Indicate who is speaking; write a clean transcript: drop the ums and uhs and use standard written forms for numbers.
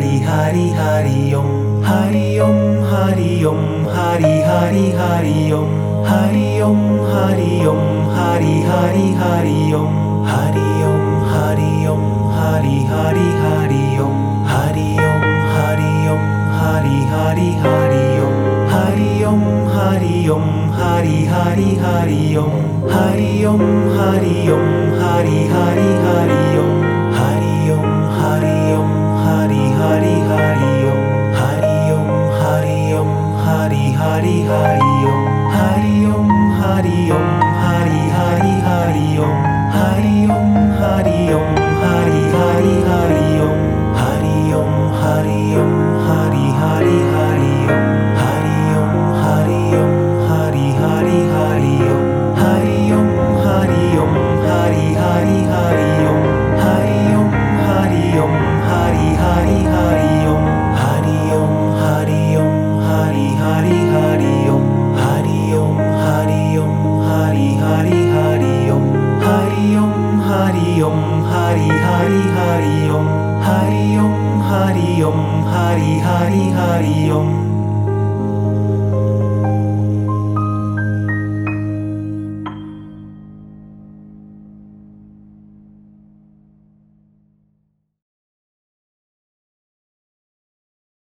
Speaker 1: हरि हरि हरि ओम हरि ओम हरि ओम हरि हरि हरि ओम हरि ओम हरि ओम हरि हरि हरि ओम हरि ओम हरि ओम हरि हरि हरि ओम हरि ओम हरि ओम हरि हरि हरि ओम हरि ओम हरि ओम हरि हरि हरि ओम हरि ओम हरि ओम हरि हरि हरि ओम